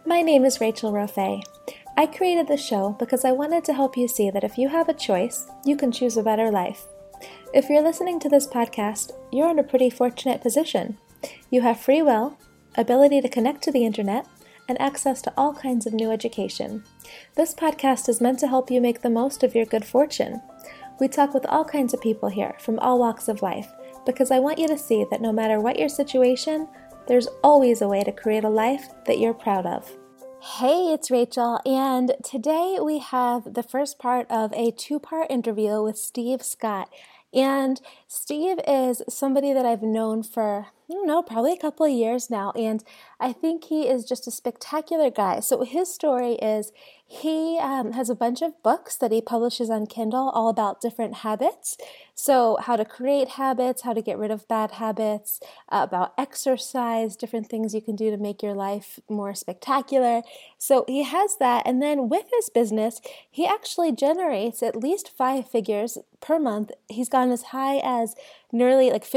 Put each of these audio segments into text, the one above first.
My name is Rachel Rofe. I created this show because I wanted to help you see that if you have a choice, you can choose a better life. If you're listening to this podcast, you're in a pretty fortunate position. You have free will, ability to connect to the internet, and access to all kinds of new education. This podcast is meant to help you make the most of your good fortune. We talk with all kinds of people here from all walks of life because I want you to see that no matter what your situation, there's always a way to create a life that you're proud of. Hey, it's Rachel, and today we have the first part of a two-part interview with Steve Scott. And Steve is somebody that I've known for, probably a couple of years now, and I think he is just a spectacular guy. So his story is he has a bunch of books that he publishes on Kindle all about different habits. So how to create habits, how to get rid of bad habits, about exercise, different things you can do to make your life more spectacular. So he has that. And then with his business, he actually generates at least 5 figures per month. He's gone as high as nearly like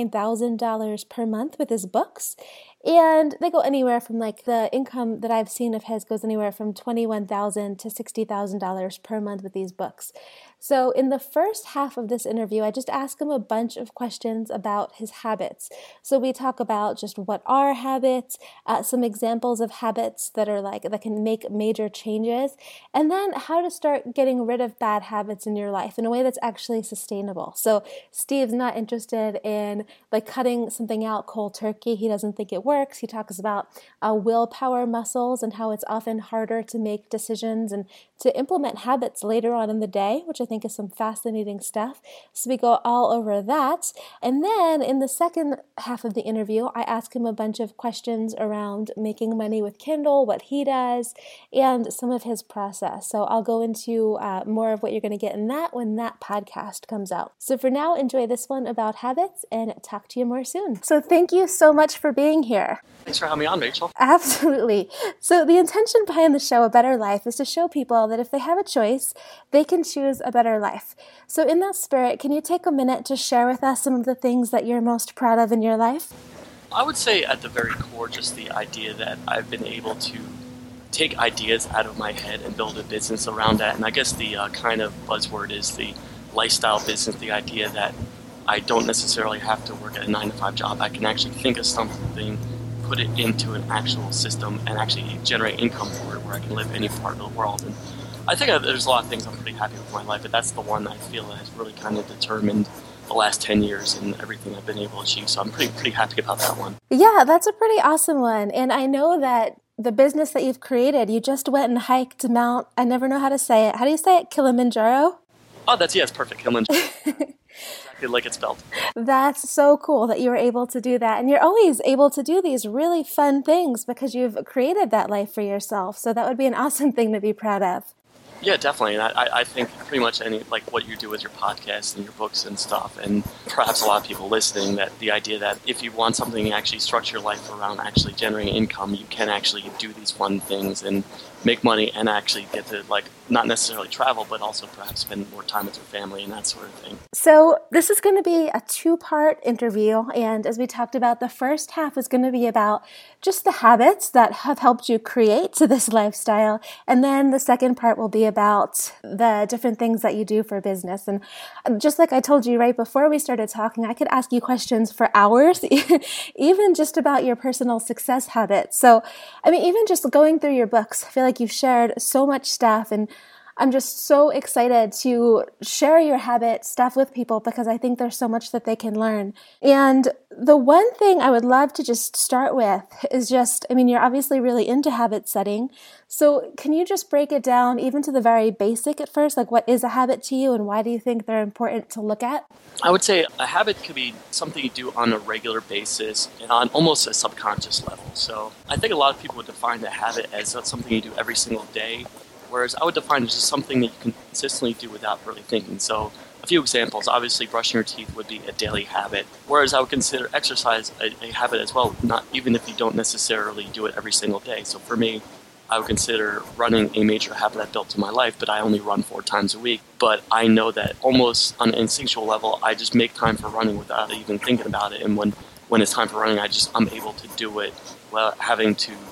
$59,000 per month with his books. And they go anywhere from the income that I've seen of his goes anywhere from $21,000 to $60,000 per month with these books. So in the first half of this interview, I just ask him a bunch of questions about his habits. So we talk about just what are habits, some examples of habits that are that can make major changes, and then how to start getting rid of bad habits in your life in a way that's actually sustainable. So Steve's not interested in cutting something out cold turkey. He doesn't think it works. He talks about willpower muscles and how it's often harder to make decisions and to implement habits later on in the day, which I think is some fascinating stuff. So we go all over that. And then in the second half of the interview, I ask him a bunch of questions around making money with Kindle, what he does, and some of his process. So I'll go into more of what you're going to get in that when that podcast comes out. So for now, enjoy this one about habits and talk to you more soon. So thank you so much for being here. Thanks for having me on, Rachel. Absolutely. So the intention behind the show, A Better Life, is to show people that if they have a choice, they can choose a better life. So in that spirit, can you take a minute to share with us some of the things that you're most proud of in your life? I would say at the very core, just the idea that I've been able to take ideas out of my head and build a business around that. And I guess the kind of buzzword is the lifestyle business, the idea that I don't necessarily have to work at a 9-to-5 job. I can actually think of something, put it into an actual system, and actually generate income for it where I can live any part of the world. And I think there's a lot of things I'm pretty happy with in my life, but that's the one I feel that has really kind of determined the last 10 years and everything I've been able to achieve. So I'm pretty happy about that one. Yeah, that's a pretty awesome one. And I know that the business that you've created, you just went and hiked Mount, I never know how to say it. How do you say it? Kilimanjaro? Oh, it's perfect. Kilimanjaro. Exactly like it's spelled. That's so cool that you were able to do that. And you're always able to do these really fun things because you've created that life for yourself. So that would be an awesome thing to be proud of. Yeah, definitely. And I think pretty much what you do with your podcast and your books and stuff, and perhaps a lot of people listening, that the idea that if you want something, actually structure your life around actually generating income, you can actually do these fun things and make money and actually get to not necessarily travel, but also perhaps spend more time with your family and that sort of thing. So this is going to be a 2-part interview. And as we talked about, the first half is going to be about just the habits that have helped you create to this lifestyle. And then the second part will be about the different things that you do for business. And just like I told you right before we started talking, I could ask you questions for hours, even just about your personal success habits. So, even just going through your books, I feel like you've shared so much stuff, and I'm just so excited to share your habit stuff with people because I think there's so much that they can learn. And the one thing I would love to just start with is you're obviously really into habit setting. So can you just break it down even to the very basic at first? What is a habit to you and why do you think they're important to look at? I would say a habit could be something you do on a regular basis and on almost a subconscious level. So I think a lot of people would define a habit as something you do every single day, whereas I would define it as just something that you can consistently do without really thinking. So a few examples, obviously brushing your teeth would be a daily habit, whereas I would consider exercise a habit as well, not even if you don't necessarily do it every single day. So for me, I would consider running a major habit I've built in my life, but I only run 4 times a week. But I know that almost on an instinctual level, I just make time for running without even thinking about it. And when it's time for running, I'm able to do it without having to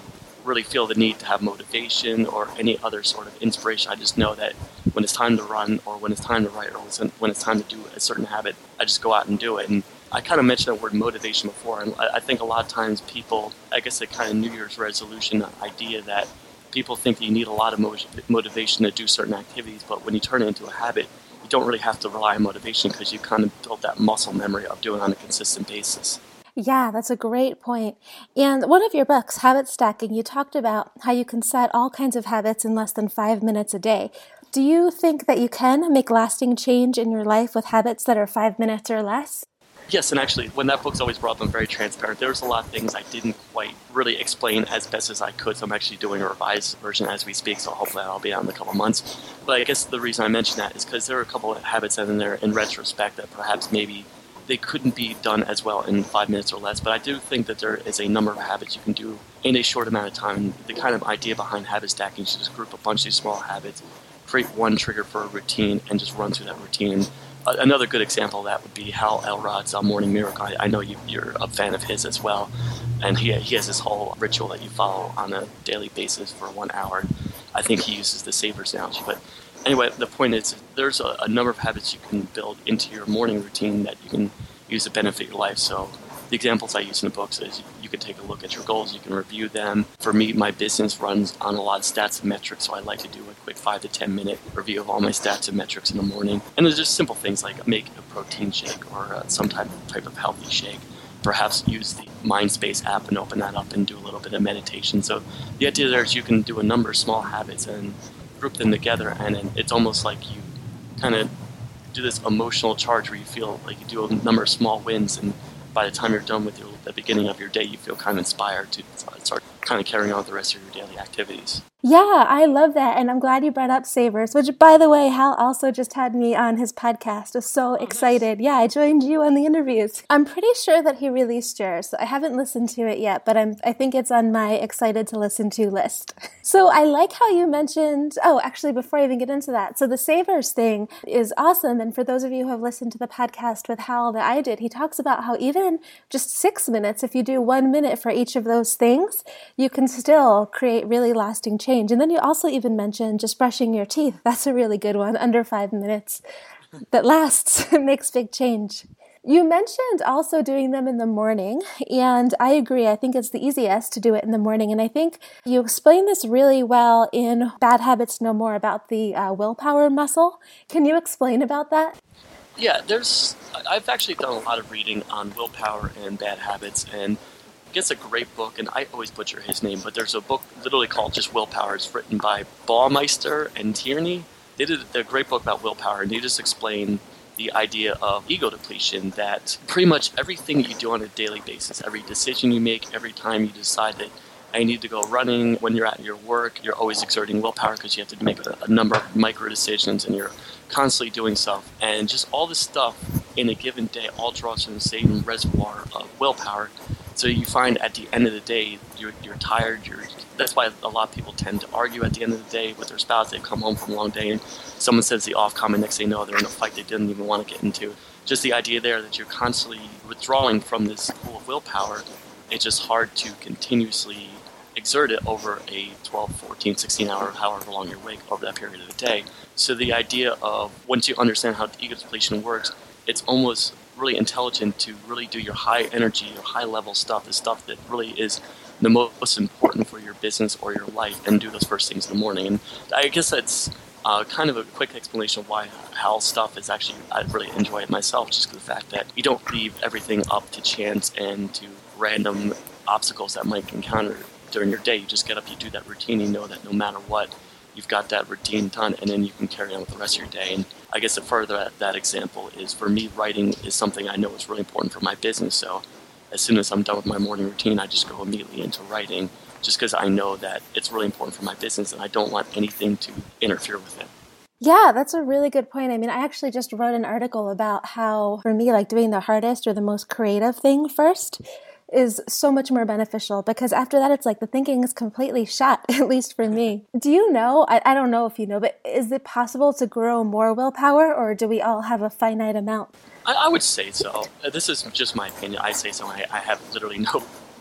really feel the need to have motivation or any other sort of inspiration. I just know that when it's time to run or when it's time to write or when it's time to do a certain habit, I just go out and do it. And I kind of mentioned that word motivation before, and I think a lot of times people, I guess the kind of New Year's resolution idea that people think that you need a lot of motivation to do certain activities, but when you turn it into a habit, you don't really have to rely on motivation because you kind of built that muscle memory of doing it on a consistent basis. Yeah, that's a great point. And one of your books, Habit Stacking, you talked about how you can set all kinds of habits in less than 5 minutes a day. Do you think that you can make lasting change in your life with habits that are 5 minutes or less? Yes, and actually, when that book's always brought up, I'm very transparent. There was a lot of things I didn't quite really explain as best as I could, so I'm actually doing a revised version as we speak, so hopefully that'll be out in a couple months. But I guess the reason I mention that is because there are a couple of habits in there in retrospect that perhaps maybe they couldn't be done as well in 5 minutes or less, but I do think that there is a number of habits you can do in a short amount of time. The kind of idea behind habit stacking is to just group a bunch of these small habits, create one trigger for a routine, and just run through that routine. Another good example of that would be Hal Elrod's Morning Miracle. I know you're a fan of his as well, and he has this whole ritual that you follow on a daily basis for 1 hour. I think he uses the Savers analogy, but anyway, the point is there's a number of habits you can build into your morning routine that you can use to benefit your life. So the examples I use in the books is you can take a look at your goals, you can review them. For me, my business runs on a lot of stats and metrics, so I like to do a quick 5 to 10 minute review of all my stats and metrics in the morning. And there's just simple things like make a protein shake or some type of healthy shake. Perhaps use the Mindspace app and open that up and do a little bit of meditation. So the idea there is you can do a number of small habits and group them together, and it's almost like you kind of do this emotional charge where you feel like you do a number of small wins, and by the time you're done with the beginning of your day, you feel kind of inspired to start kind of carrying on with the rest of your daily activities. Yeah, I love that. And I'm glad you brought up Savers, which, by the way, Hal also just had me on his podcast. I was so excited. Nice. Yeah, I joined you on the interviews. I'm pretty sure that he released yours. So I haven't listened to it yet, but I think it's on my excited to listen to list. So I like how you mentioned, actually, before I even get into that, so the Savers thing is awesome. And for those of you who have listened to the podcast with Hal that I did, he talks about how even just 6 minutes, if you do 1 minute for each of those things, you can still create really lasting change. And then you also even mentioned just brushing your teeth. That's a really good one, under 5 minutes, that lasts, makes big change. You mentioned also doing them in the morning, and I agree. I think it's the easiest to do it in the morning. And I think you explain this really well in Bad Habits No More about the willpower muscle. Can you explain about that? Yeah, I've actually done a lot of reading on willpower and bad habits, and it's a great book, and I always butcher his name, but there's a book literally called just Willpower. It's written by Baumeister and Tierney. They did a great book about willpower, and they just explain the idea of ego depletion, that pretty much everything you do on a daily basis, every decision you make, every time you decide that I need to go running, when you're at your work, you're always exerting willpower because you have to make a number of micro decisions, and you're constantly doing stuff. And just all this stuff in a given day all draws from the same reservoir of willpower. So you find at the end of the day, you're tired. That's why a lot of people tend to argue at the end of the day with their spouse. They've come home from a long day, and someone says the off comment, next thing you know, they're in a fight they didn't even want to get into. Just the idea there that you're constantly withdrawing from this pool of willpower, it's just hard to continuously exert it over a 12, 14, 16 hour, however long you're awake over that period of the day. So the idea of, once you understand how ego depletion works, it's almost really intelligent to really do your high energy, your high level stuff, the stuff that really is the most important for your business or your life, and do those first things in the morning. And I guess that's kind of a quick explanation of why Hal's stuff is actually, I really enjoy it myself, just because the fact that you don't leave everything up to chance and to random obstacles that might encounter during your day. You just get up, you do that routine, you know that no matter what, you've got that routine done, and then you can carry on with the rest of your day. And I guess a further that example is, for me, writing is something I know is really important for my business. So as soon as I'm done with my morning routine, I just go immediately into writing, just because I know that it's really important for my business and I don't want anything to interfere with it. Yeah, that's a really good point. I mean, I actually just wrote an article about how, for me, like doing the hardest or the most creative thing first is so much more beneficial, because after that, it's like the thinking is completely shot, at least for me. Do you know, I don't know if you know, but is it possible to grow more willpower, or do we all have a finite amount? I would say so. This is just my opinion. I say so. I have literally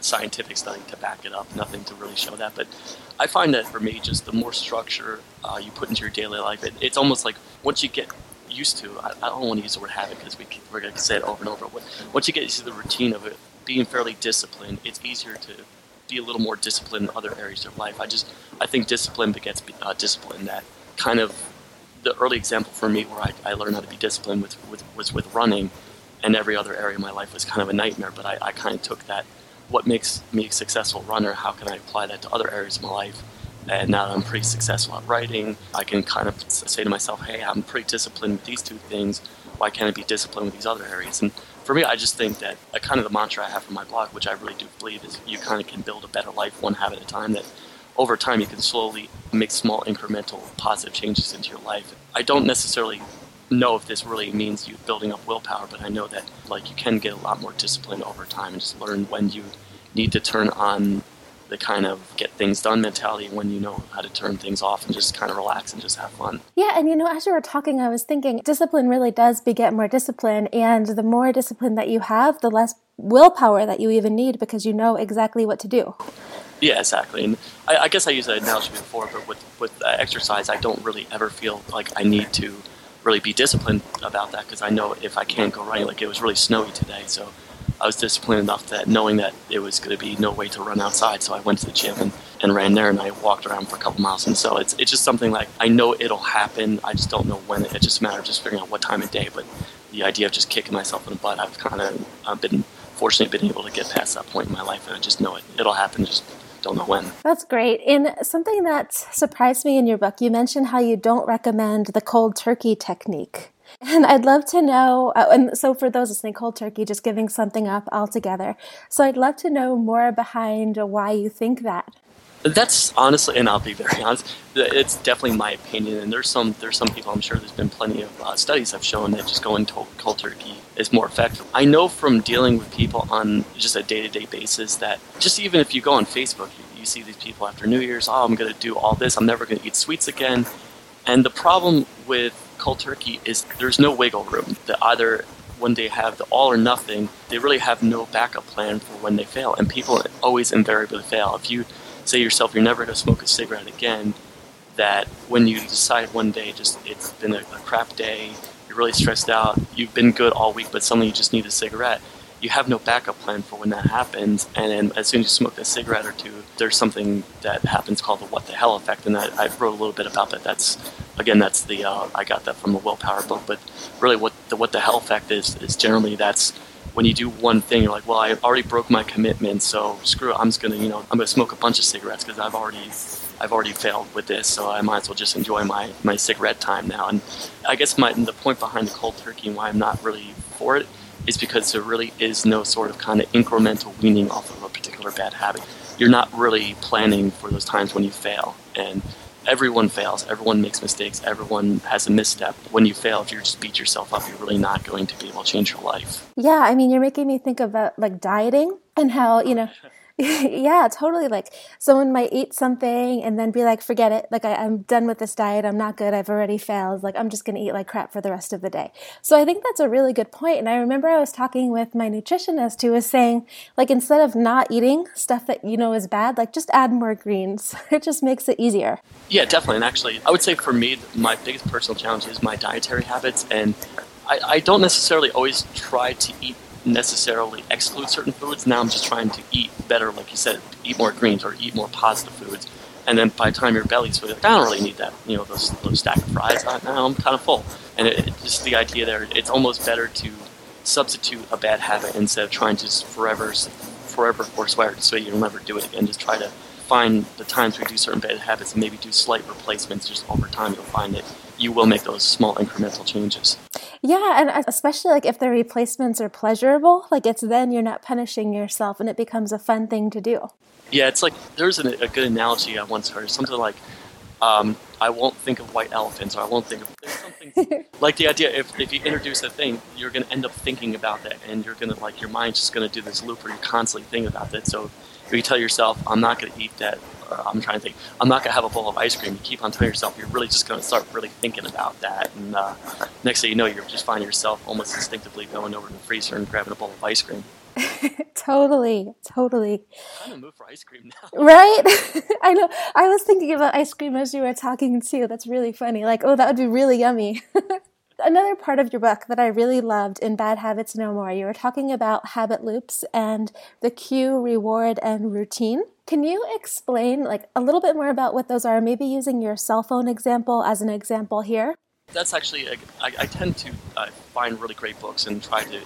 scientific study to back it up, nothing to really show that. But I find that for me, just the more structure you put into your daily life, it's almost like once you get used to, I don't want to use the word habit because we're going to say it over and over, but once you get used to the routine of it, being fairly disciplined, it's easier to be a little more disciplined in other areas of life. I think discipline begets discipline. That kind of the early example for me where I learned how to be disciplined was with running, and every other area of my life was kind of a nightmare, but I kind of took that, what makes me a successful runner, how can I apply that to other areas of my life? And now that I'm pretty successful at writing, I can kind of say to myself, hey, I'm pretty disciplined with these two things, why can't I be disciplined with these other areas? And for me, I just think that kind of the mantra I have for my blog, which I really do believe, is you kind of can build a better life one habit at a time, that over time you can slowly make small incremental positive changes into your life. I don't necessarily know if this really means you building up willpower, but I know that you can get a lot more disciplined over time and just learn when you need to turn on the kind of get things done mentality, and when you know how to turn things off and just kind of relax and just have fun. Yeah, and as you were talking, I was thinking discipline really does beget more discipline, and the more discipline that you have, the less willpower that you even need because you know exactly what to do. Yeah, exactly. And I guess I used that analogy before, but with exercise, I don't really ever feel like I need to really be disciplined about that because I know if I can't go running, it was really snowy today, so I was disciplined enough that knowing that it was going to be no way to run outside, so I went to the gym and ran there, and I walked around for a couple miles. And so it's just something I know it'll happen. I just don't know when. It just matters just figuring out what time of day. But the idea of just kicking myself in the butt, I've been fortunately been able to get past that point in my life, and I just know it'll happen. Just don't know when. That's great. And something that surprised me in your book, you mentioned how you don't recommend the cold turkey technique. And I'd love to know, and so for those listening, cold turkey, just giving something up altogether. So I'd love to know more behind why you think that. That's honestly, and I'll be very honest, it's definitely my opinion. And there's some people, I'm sure there's been plenty of studies have shown that just going cold turkey is more effective. I know from dealing with people on just a day-to-day basis that just even if you go on Facebook, you see these people after New Year's, I'm going to do all this, I'm never going to eat sweets again. And the problem with cold turkey is there's no wiggle room. That either when they have the all or nothing, they really have no backup plan for when they fail. And people always invariably fail. If you say to yourself you're never going to smoke a cigarette again, that when you decide one day it's been a crap day, you're really stressed out, you've been good all week, but suddenly you just need a cigarette, you have no backup plan for when that happens. And then as soon as you smoke a cigarette or two, there's something that happens called the what the hell effect. And I wrote a little bit about that. That's the I got that from the Willpower book. But really what the hell effect is generally that's when you do one thing, you're like, well, I already broke my commitment, so screw it, I'm gonna smoke a bunch of cigarettes because I've already failed with this, so I might as well just enjoy my cigarette time now. And I guess the point behind the cold turkey and why I'm not really for it is because there really is no sort of kind of incremental weaning off of a particular bad habit. You're not really planning for those times when you fail. And everyone fails. Everyone makes mistakes. Everyone has a misstep. When you fail, if you just beat yourself up, you're really not going to be able to change your life. Yeah, I mean, you're making me think about dieting and how, yeah, totally. Someone might eat something and then be like, forget it. I'm done with this diet. I'm not good. I've already failed. I'm just going to eat like crap for the rest of the day. So I think that's a really good point. And I remember I was talking with my nutritionist who was saying, instead of not eating stuff that is bad, just add more greens. It just makes it easier. Yeah, definitely. And actually, I would say for me, my biggest personal challenge is my dietary habits. And I don't necessarily always try to necessarily exclude certain foods. Now I'm just trying to eat better, like you said, eat more greens or eat more positive foods. And then by the time your belly's full, I don't really need that, those stack of fries. Now I'm kind of full. And just the idea there, it's almost better to substitute a bad habit instead of trying to just forever forswear it so you'll never do it again. Just try to find the times we do certain bad habits and maybe do slight replacements. Just over time you'll find that you will make those small incremental changes. Yeah, and especially if the replacements are pleasurable, it's then you're not punishing yourself and it becomes a fun thing to do. Yeah, it's there's a good analogy I once heard, something like, I won't think of white elephants, or I won't think of, there's something, like the idea, if you introduce a thing, you're going to end up thinking about that, and you're going to, your mind's just going to do this loop where you're constantly thinking about that. So if you tell yourself, I'm not going to eat that, I'm trying to think, I'm not going to have a bowl of ice cream, you keep on telling yourself, you're really just going to start really thinking about that. And next thing you know, you just find yourself almost instinctively going over to the freezer and grabbing a bowl of ice cream. Totally. Kind of move for ice cream now. Right? I know. I was thinking about ice cream as you were talking too. That's really funny. Like, oh, that would be really yummy. Another part of your book that I really loved in Bad Habits No More, you were talking about habit loops and the cue, reward, and routine. Can you explain like a little bit more about what those are? Maybe using your cell phone example as an example here. That's actually, I tend to find really great books and try to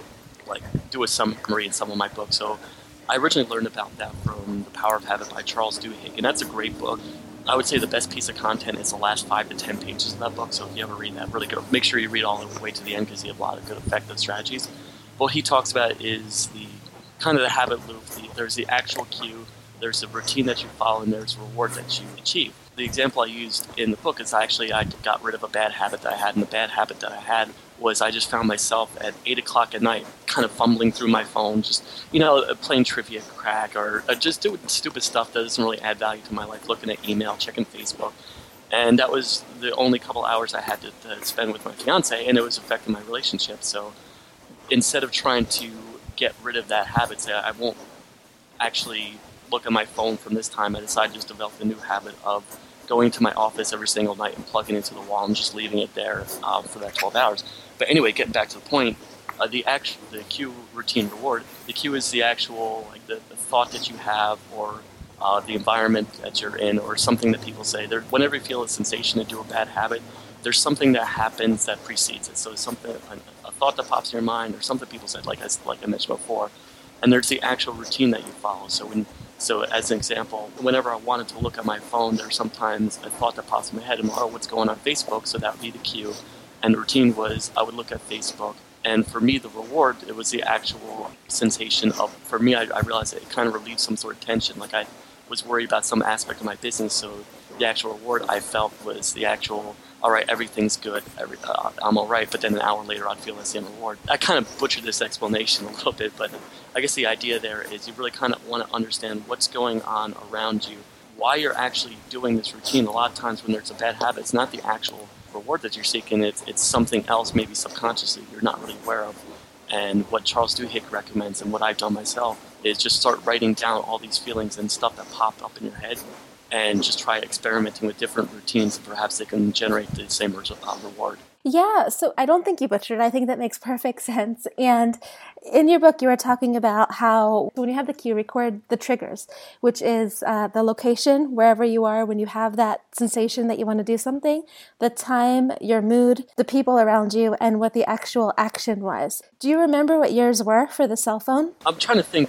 do a summary in some of my books. So I originally learned about that from The Power of Habit by Charles Duhigg, and that's a great book. I would say the best piece of content is the last 5 to 10 pages of that book, so if you ever read that, really go. Make sure you read all the way to the end because you have a lot of good effective strategies. What he talks about is the kind of the habit loop. There's the actual cue, there's the routine that you follow, and there's reward that you achieve. The example I used in the book is I got rid of a bad habit that I had, and the bad habit that I had was I just found myself at 8 o'clock at night kind of fumbling through my phone, just, playing trivia crack or just doing stupid stuff that doesn't really add value to my life, looking at email, checking Facebook. And that was the only couple hours I had to spend with my fiance, and it was affecting my relationship. So instead of trying to get rid of that habit, say I won't actually look at my phone from this time, I decided to just develop a new habit of going to my office every single night and plugging it into the wall and just leaving it there for that 12 hours. But anyway, getting back to the point, the cue, routine, reward. The cue is the actual the thought that you have, or the environment that you're in, or something that people say. Whenever you feel a sensation to do a bad habit, there's something that happens that precedes it. So it's something, a thought that pops in your mind, or something people said, like I mentioned before. And there's the actual routine that you follow. So as an example, whenever I wanted to look at my phone, there's sometimes a thought that pops in my head, and what's going on Facebook? So that would be the cue. And the routine was I would look at Facebook. And for me, the reward, it was the actual sensation of, for me, I realized that it kind of relieved some sort of tension. Like I was worried about some aspect of my business, so the actual reward I felt was the actual, all right, everything's good, I'm all right, but then an hour later I'd feel the same reward. I kind of butchered this explanation a little bit, but I guess the idea there is you really kind of want to understand what's going on around you, why you're actually doing this routine. A lot of times when there's a bad habit, it's not the actual reward that you're seeking, it's something else, maybe subconsciously, you're not really aware of. And what Charles Duhigg recommends, and what I've done myself, is just start writing down all these feelings and stuff that popped up in your head, and just try experimenting with different routines, and perhaps they can generate the same reward. Yeah, so I don't think you butchered it. I think that makes perfect sense. And in your book, you were talking about how when you have the cue, record the triggers, which is the location, wherever you are, when you have that sensation that you want to do something, the time, your mood, the people around you, and what the actual action was. Do you remember what yours were for the cell phone? I'm trying to think.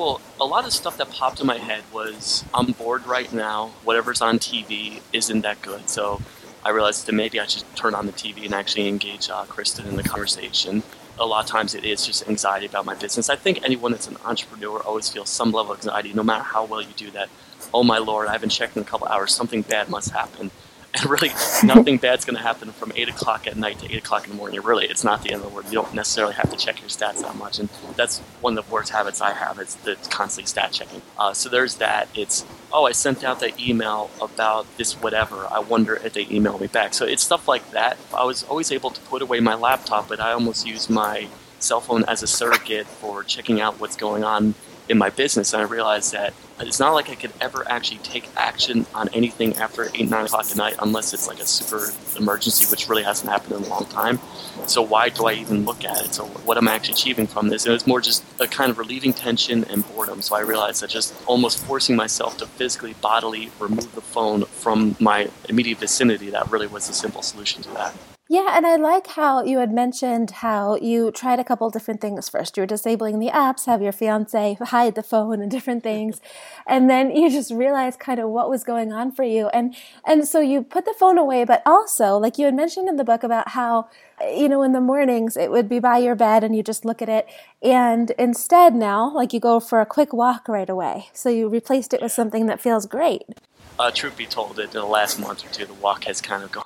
A lot of stuff that popped in my head was, I'm bored right now. Whatever's on TV isn't that good. So I realized that maybe I should turn on the TV and actually engage Kristen in the conversation. A lot of times it is just anxiety about my business. I think anyone that's an entrepreneur always feels some level of anxiety, no matter how well you do that. Oh my Lord, I haven't checked in a couple hours. Something bad must happen. And really, nothing bad's going to happen from 8 o'clock at night to 8 o'clock in the morning. Really, it's not the end of the world. You don't necessarily have to check your stats that much. And that's one of the worst habits I have, is the constantly stat checking. So there's that. It's, I sent out the email about this whatever. I wonder if they email me back. So it's stuff like that. I was always able to put away my laptop, but I almost use my cell phone as a surrogate for checking out what's going on in my business. And I realized that it's not like I could ever actually take action on anything after 8, 9 o'clock at night unless it's like a super emergency, which really hasn't happened in a long time. So why do I even look at it? So what am I actually achieving from this? And it was more just a kind of relieving tension and boredom. So I realized that just almost forcing myself to physically, bodily remove the phone from my immediate vicinity, that really was the simple solution to that. Yeah, and I like how you had mentioned how you tried a couple different things first. You were disabling the apps, have your fiance hide the phone and different things. And then you just realized kind of what was going on for you. And so you put the phone away, but also, like you had mentioned in the book about how, in the mornings it would be by your bed and you just look at it. And instead now, like you go for a quick walk right away. So you replaced it with something that feels great. Truth be told, in the last month or two, the walk has kind of gone.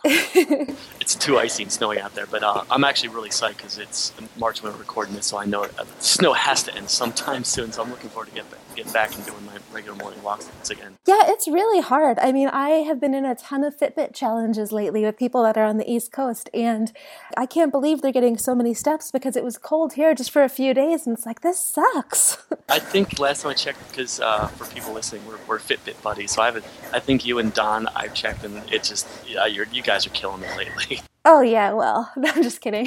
It's too icy and snowy out there, but I'm actually really psyched because it's March when we're recording this, so I know the snow has to end sometime soon, so I'm looking forward to get get back and doing my regular morning walks again. Yeah, it's really hard. I mean, I have been in a ton of Fitbit challenges lately with people that are on the East Coast, and I can't believe they're getting so many steps because it was cold here just for a few days, and it's like, this sucks. I think last time I checked, because for people listening, we're Fitbit buddies, so I think you and Don, I've checked, and it's just, you guys are killing me lately. Oh, yeah, well, no, I'm just kidding.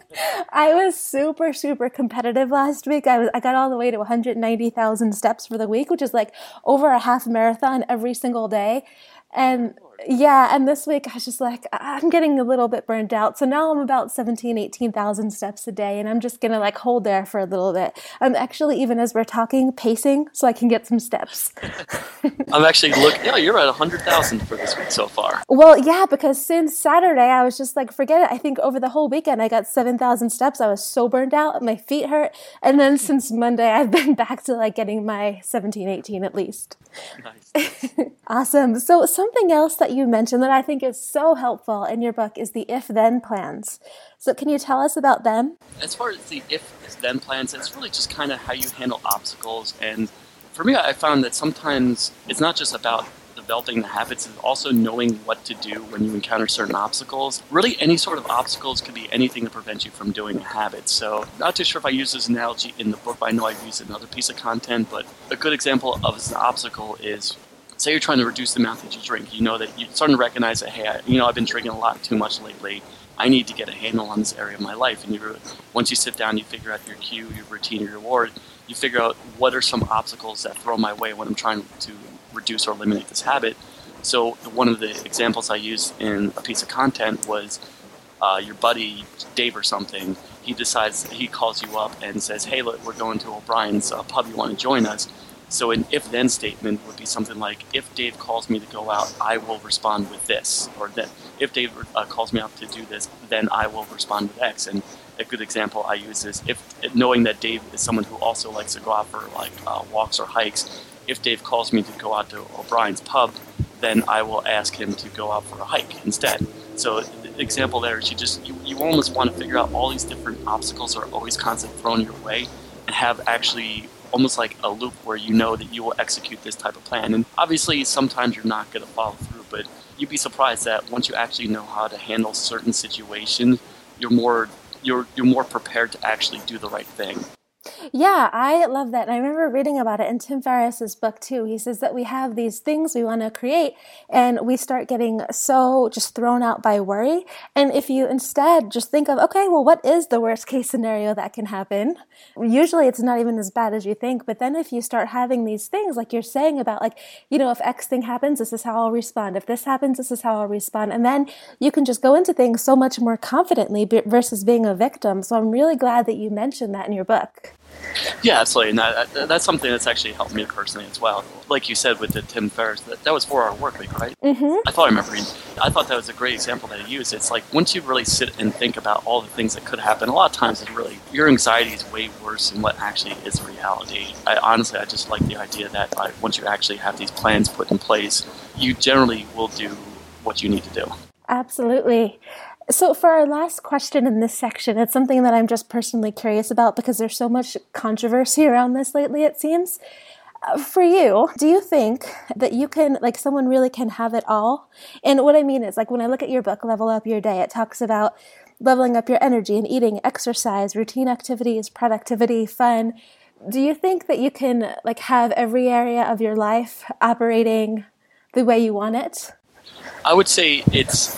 I was super, super competitive last week. I got all the way to 190,000 steps for the week, which is like over a half marathon every single day. And yeah, and this week I was just like, I'm getting a little bit burned out. So now I'm about 18,000 steps a day, and I'm just going to like hold there for a little bit. I'm actually, even as we're talking, pacing so I can get some steps. I'm actually looking, you're at 100,000 for this week so far. Well, yeah, because since Saturday, I was just like, forget it. I think over the whole weekend, I got 7,000 steps. I was so burned out. My feet hurt. And then since Monday, I've been back to like getting my 18 at least. Nice. Awesome. So something else that you mentioned that I think is so helpful in your book is the if-then plans. So can you tell us about them? As far as the if-then plans, it's really just kind of how you handle obstacles. And for me, I found that sometimes it's not just about developing the habits, it's also knowing what to do when you encounter certain obstacles. Really, any sort of obstacles could be anything to prevent you from doing a habit. So, not too sure if I use this analogy in the book, but I know I've used another piece of content. But a good example of an obstacle is, say you're trying to reduce the amount that you drink. You know that you're starting to recognize that, hey, I've been drinking a lot too much lately. I need to get a handle on this area of my life. And once you sit down, you figure out your cue, your routine, your reward. You figure out what are some obstacles that throw my way when I'm trying to reduce or eliminate this habit. So one of the examples I used in a piece of content was your buddy Dave or something. He calls you up and says, hey, look, we're going to O'Brien's pub. You want to join us? So an if-then statement would be something like, if Dave calls me to go out, I will respond with this. Or then if Dave calls me up to do this, then I will respond with X. And a good example I use is, knowing that Dave is someone who also likes to go out for walks or hikes, if Dave calls me to go out to O'Brien's pub, then I will ask him to go out for a hike instead. So the example there is you almost want to figure out all these different obstacles are always constantly thrown your way, and have actually almost like a loop where you know that you will execute this type of plan. And obviously sometimes you're not going to follow through, but you'd be surprised that once you actually know how to handle certain situations, you're more prepared to actually do the right thing. Yeah, I love that. And I remember reading about it in Tim Ferriss's book too. He says that we have these things we want to create and we start getting so just thrown out by worry. And if you instead just think of, okay, well, what is the worst case scenario that can happen? Usually it's not even as bad as you think. But then if you start having these things like you're saying about if X thing happens, this is how I'll respond. If this happens, this is how I'll respond. And then you can just go into things so much more confidently versus being a victim. So I'm really glad that you mentioned that in your book. Yeah, absolutely. And that's something that's actually helped me personally as well. Like you said with the Tim Ferriss, that was 4 Hour Workweek, right? Mm-hmm. I thought that was a great example that he used. It's like once you really sit and think about all the things that could happen, a lot of times your anxiety is way worse than what actually is reality. I just like the idea that once you actually have these plans put in place, you generally will do what you need to do. Absolutely. So for our last question in this section, it's something that I'm just personally curious about because there's so much controversy around this lately, it seems. For you, do you think that you can, someone really can have it all? And what I mean is, when I look at your book, Level Up Your Day, it talks about leveling up your energy and eating, exercise, routine activities, productivity, fun. Do you think that you can, have every area of your life operating the way you want it? I would say it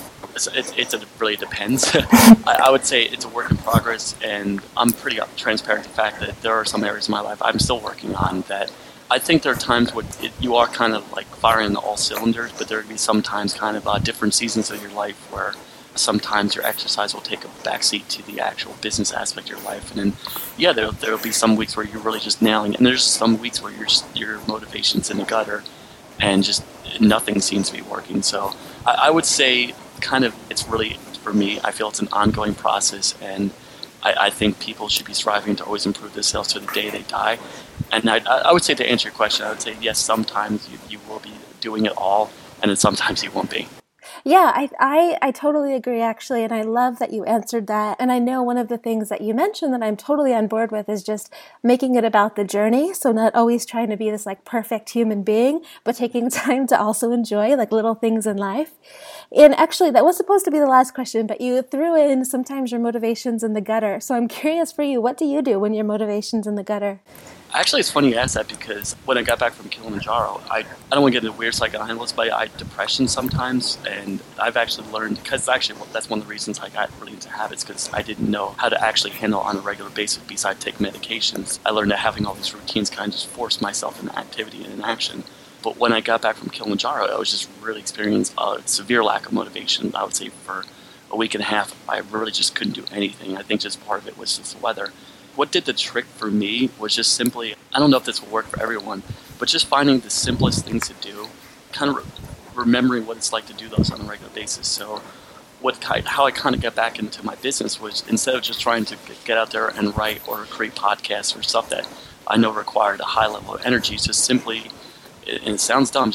really depends. I would say it's a work in progress, and I'm pretty transparent to the fact that there are some areas of my life I'm still working on that I think there are times when you are kind of firing on all cylinders, but there would be sometimes kind of different seasons of your life where sometimes your exercise will take a backseat to the actual business aspect of your life. And then, there'll be some weeks where you're really just nailing it, and there's some weeks where your motivation's in the gutter and just nothing seems to be working. So I would say kind of it's really, for me, I feel it's an ongoing process, and I think people should be striving to always improve themselves to the day they die. And I would say, to answer your question, I would say yes, sometimes you will be doing it all, and then sometimes you won't be. Yeah, I totally agree, actually, and I love that you answered that. And I know one of the things that you mentioned that I'm totally on board with is just making it about the journey. So not always trying to be this like perfect human being, but taking time to also enjoy like little things in life. And actually, that was supposed to be the last question, but you threw in sometimes your motivation's in the gutter. So I'm curious for you, what do you do when your motivation's in the gutter? Actually, it's funny you asked that because when I got back from Kilimanjaro, I don't want to get into weird psychoanalysis, but I had depression sometimes, and I've actually learned, because actually that's one of the reasons I got really into habits, because I didn't know how to actually handle on a regular basis besides take medications. I learned that having all these routines kind of just forced myself into activity and in action. But when I got back from Kilimanjaro, I was just really experiencing a severe lack of motivation. I would say for a week and a half, I really just couldn't do anything. I think just part of it was just the weather. What did the trick for me was just simply, I don't know if this will work for everyone, but just finding the simplest things to do, kind of remembering what it's like to do those on a regular basis. So how I kind of got back into my business was, instead of just trying to get out there and write or create podcasts or stuff that I know required a high level of energy, just simply, and it sounds dumb,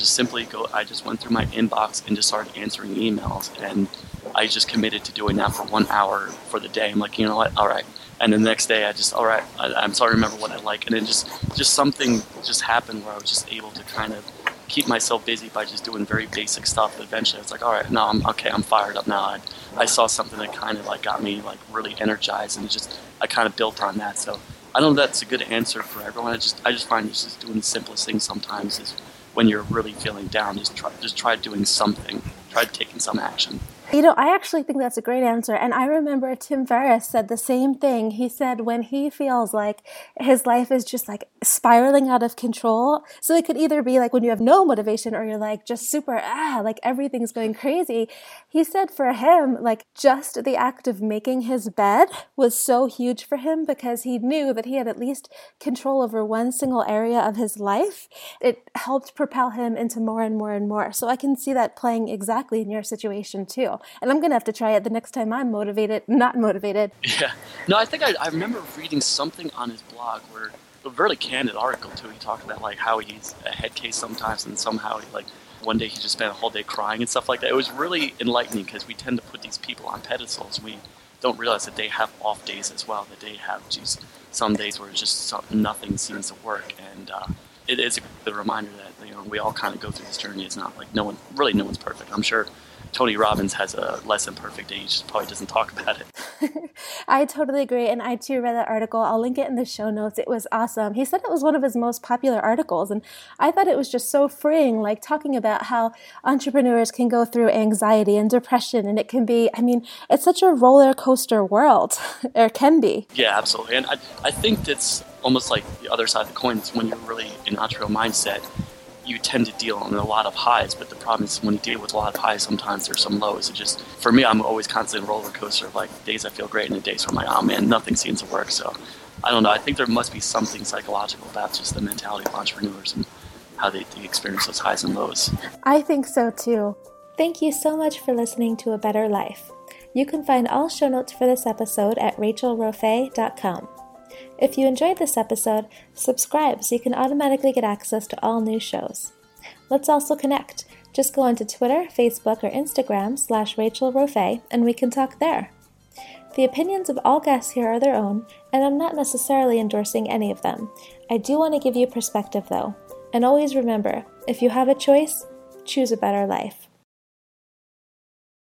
I just went through my inbox and just started answering emails, and I just committed to doing that for 1 hour for the day. I'm like, you know what, all right. And the next day, I'm sorry, remember what I like. And then just something just happened where I was just able to kind of keep myself busy by just doing very basic stuff. But eventually, I was like, all right, no, I'm fired up now. I saw something that kind of like got me like really energized, and I kind of built on that. So I don't know if that's a good answer for everyone. I just find just doing the simplest things sometimes is when you're really feeling down. Just try doing something. Try taking some action. You know, I actually think that's a great answer. And I remember Tim Ferriss said the same thing. He said when he feels like his life is just like spiraling out of control. So it could either be like when you have no motivation or you're like just super, like everything's going crazy. He said for him, like just the act of making his bed was so huge for him because he knew that he had at least control over one single area of his life. It helped propel him into more and more and more. So I can see that playing exactly in your situation too. And I'm going to have to try it the next time I'm not motivated. Yeah. No, I think I remember reading something on his blog where, a really candid article too, he talked about like how he's a head case sometimes, and somehow like one day he just spent a whole day crying and stuff like that. It was really enlightening because we tend to put these people on pedestals. We don't realize that they have off days as well, that they have just some days where it's just nothing seems to work. And it is a reminder that, you know, we all kind of go through this journey. It's not like no one's perfect. I'm sure Tony Robbins has a less than perfect day. He just probably doesn't talk about it. I totally agree. And I too read that article. I'll link it in the show notes. It was awesome. He said it was one of his most popular articles. And I thought it was just so freeing, like talking about how entrepreneurs can go through anxiety and depression. And it can be, I mean, it's such a roller coaster world, or can be. Yeah, absolutely. And I think that's almost like the other side of the coin is when you're really in an entrepreneurial mindset, you tend to deal in a lot of highs, but the problem is when you deal with a lot of highs, sometimes there's some lows. It just, for me, I'm always constantly in a roller coaster of like days I feel great and the days where I'm like, oh man, nothing seems to work. So I don't know. I think there must be something psychological about just the mentality of entrepreneurs and how they experience those highs and lows. I think so too. Thank you so much for listening to A Better Life. You can find all show notes for this episode at rachelroffe.com. If you enjoyed this episode, subscribe so you can automatically get access to all new shows. Let's also connect. Just go onto Twitter, Facebook, or Instagram /RachelRoffe and we can talk there. The opinions of all guests here are their own, and I'm not necessarily endorsing any of them. I do want to give you perspective though. And always remember, if you have a choice, choose a better life.